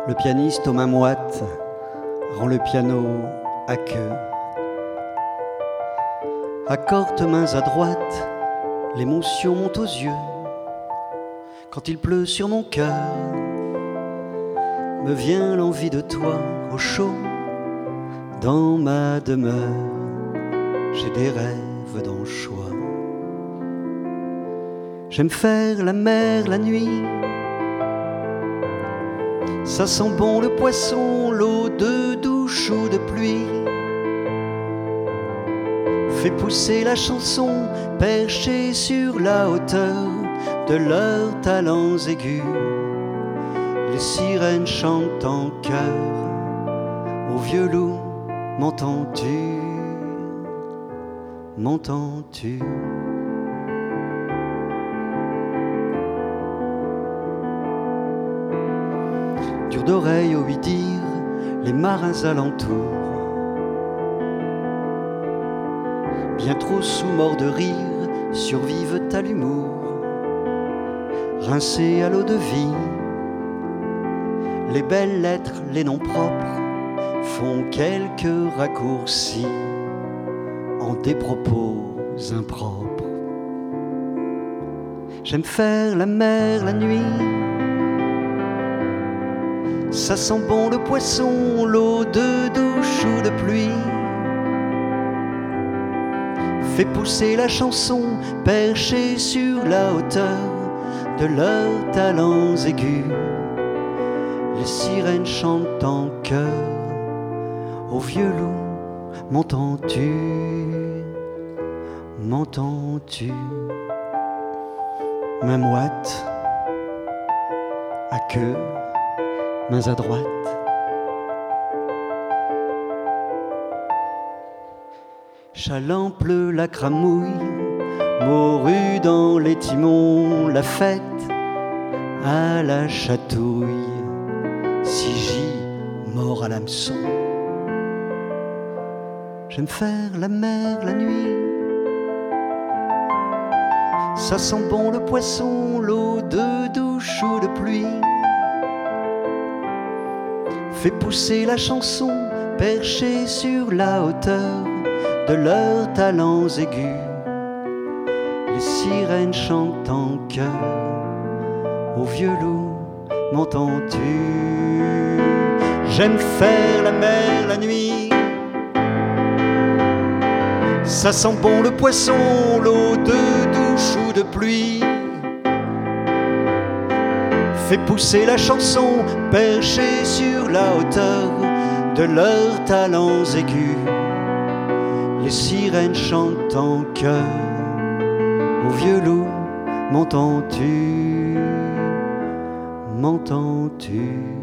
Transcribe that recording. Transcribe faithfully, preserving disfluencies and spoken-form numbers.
Le pianiste aux mains moites rend le piano à queue. Accorde mains à droite, l'émotion monte aux yeux. Quand il pleut sur mon cœur, me vient l'envie de toi au chaud. Dans ma demeure, j'ai des rêves d'anchois. J'aime faire la mer la nuit. Ça sent bon le poisson, l'eau de douche ou de pluie. Fait pousser la chanson, perchée sur la hauteur de leurs talents aigus. Les sirènes chantent en chœur. Au vieux loup, m'entends-tu? M'entends-tu? Dur d'oreille au lui dire les marins alentours, bien trop sous-morts de rire, survivent à l'humour. Rincés à l'eau de vie, les belles lettres, les noms propres font quelques raccourcis en des propos impropres. J'aime faire la mer la nuit. Ça sent bon le poisson, l'eau de douche ou de pluie. Fait pousser la chanson, perchée sur la hauteur de leurs talents aigus. Les sirènes chantent en chœur. Au vieux loup, m'entends-tu? M'entends-tu? Main moite, à queue, mains à droite. Chaland pleut la cramouille, morue dans les timons, la fête à la chatouille, si j'y mord à l'hameçon. J'aime faire la mer la nuit. Ça sent bon le poisson, l'eau de douche ou de pluie. Fait pousser la chanson, perchée sur la hauteur de leurs talents aigus. Les sirènes chantent en chœur. Au vieux loup, m'entends-tu? J'aime faire la mer la nuit. Ça sent bon le poisson, l'eau de douche ou de pluie. Fait pousser la chanson, perchée sur la hauteur de leurs talents aigus. Les sirènes chantent en chœur. Au vieux loup, m'entends-tu? M'entends-tu?